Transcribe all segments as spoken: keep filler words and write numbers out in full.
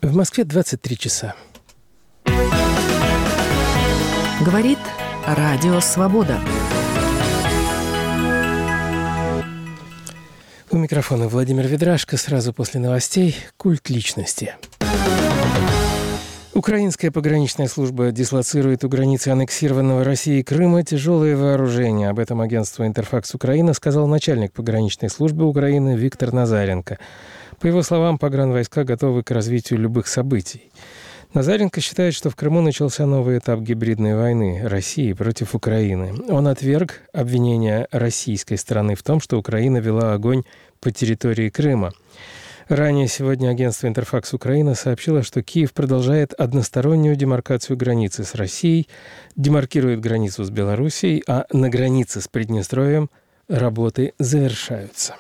В Москве двадцать три часа. Говорит Радио Свобода. У микрофона Владимир Ведрашко. Сразу после новостей «Культ личности». Украинская пограничная служба дислоцирует у границы аннексированного Россией Крыма тяжелое вооружение. Об этом агентству «Интерфакс Украина» сказал начальник пограничной службы Украины Виктор Назаренко. По его словам, погранвойска готовы к развитию любых событий. Назаренко считает, что в Крыму начался новый этап гибридной войны России против Украины. Он отверг обвинения российской стороны в том, что Украина вела огонь по территории Крыма. Ранее сегодня агентство «Интерфакс Украина» сообщило, что Киев продолжает одностороннюю демаркацию границы с Россией, демаркирует границу с Белоруссией, а на границе с Приднестровьем работы завершаются.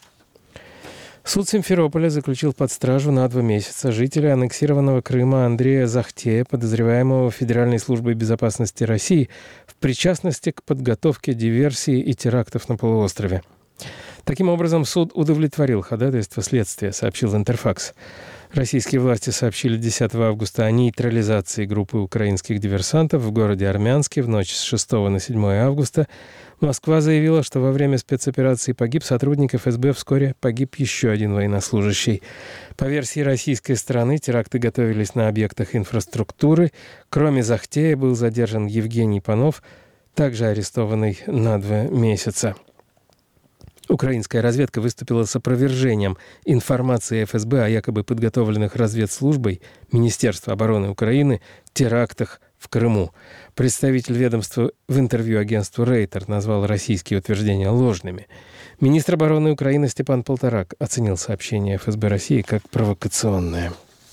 Суд Симферополя заключил под стражу на два месяца жителя аннексированного Крыма Андрея Захтея, подозреваемого Федеральной службой безопасности России в причастности к подготовке диверсии и терактов на полуострове. Таким образом, суд удовлетворил ходатайство следствия, сообщил «Интерфакс». Российские власти сообщили десятого августа о нейтрализации группы украинских диверсантов в городе Армянске в ночь с шестого на седьмое августа. Москва заявила, что во время спецоперации погиб сотрудник эф эс бэ, вскоре погиб еще один военнослужащий. По версии российской стороны, теракты готовились на объектах инфраструктуры. Кроме Захтея был задержан Евгений Панов, также арестованный на два месяца. Украинская разведка выступила с опровержением информации эф эс бэ о якобы подготовленных разведслужбой Министерства обороны Украины терактах в Крыму. Представитель ведомства в интервью агентству «Рейтер» назвал российские утверждения ложными. Министр обороны Украины Степан Полторак оценил сообщение эф эс бэ России как провокационное.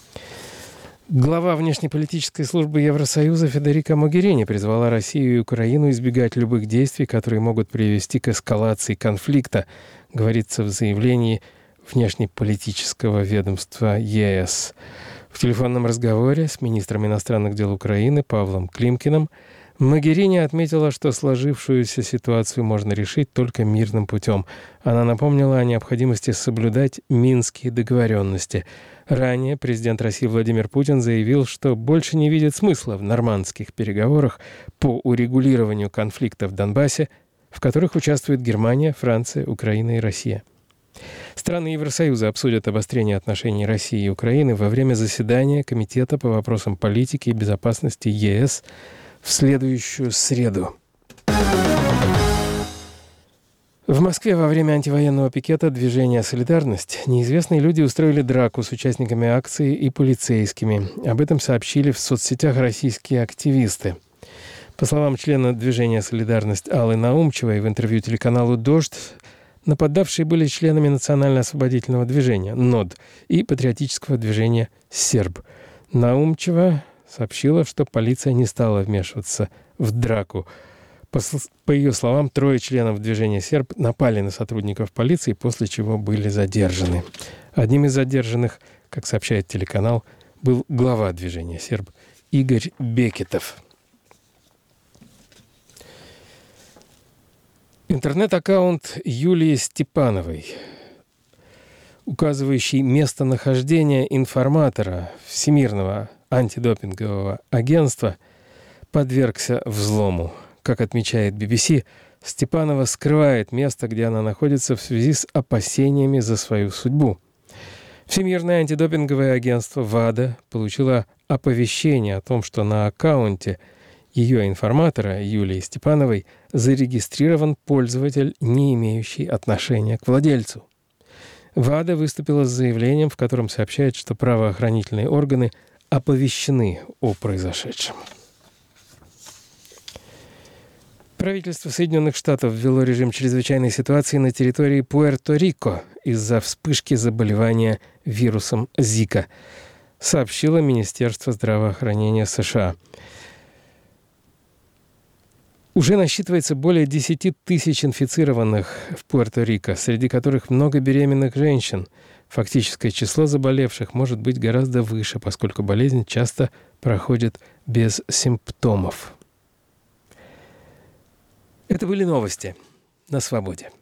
Глава внешнеполитической службы Евросоюза Федерика Могерини призвала Россию и Украину избегать любых действий, которые могут привести к эскалации конфликта, говорится в заявлении внешнеполитического ведомства е эс. В телефонном разговоре с министром иностранных дел Украины Павлом Климкиным Могерини отметила, что сложившуюся ситуацию можно решить только мирным путем. Она напомнила о необходимости соблюдать минские договоренности. Ранее президент России Владимир Путин заявил, что больше не видит смысла в нормандских переговорах по урегулированию конфликта в Донбассе, в которых участвуют Германия, Франция, Украина и Россия. Страны Евросоюза обсудят обострение отношений России и Украины во время заседания Комитета по вопросам политики и безопасности е эс в следующую среду. В Москве во время антивоенного пикета движения «Солидарность» неизвестные люди устроили драку с участниками акции и полицейскими. Об этом сообщили в соцсетях российские активисты. По словам члена движения «Солидарность» Аллы Наумчевой в интервью телеканалу «Дождь», нападавшие были членами национально-освободительного движения «НОД» и патриотического движения «Серб». Наумчева сообщила, что полиция не стала вмешиваться в драку. По, по ее словам, трое членов движения «Серб» напали на сотрудников полиции, после чего были задержаны. Одним из задержанных, как сообщает телеканал, был глава движения «Серб» Игорь Бекетов. Интернет-аккаунт Юлии Степановой, указывающий местонахождение информатора Всемирного антидопингового агентства, подвергся взлому. Как отмечает би би си, Степанова скрывает место, где она находится, в связи с опасениями за свою судьбу. Всемирное антидопинговое агентство ВАДА получило оповещение о том, что на аккаунте ее информатора Юлии Степановой зарегистрирован пользователь, не имеющий отношения к владельцу. ВАДА выступила с заявлением, в котором сообщает, что правоохранительные органы оповещены о произошедшем. Правительство Соединенных Штатов ввело режим чрезвычайной ситуации на территории Пуэрто-Рико из-за вспышки заболевания вирусом Зика, сообщило Министерство здравоохранения США. Уже насчитывается более десять тысяч инфицированных в Пуэрто-Рико, среди которых много беременных женщин. Фактическое число заболевших может быть гораздо выше, поскольку болезнь часто проходит без симптомов. Это были новости на свободе.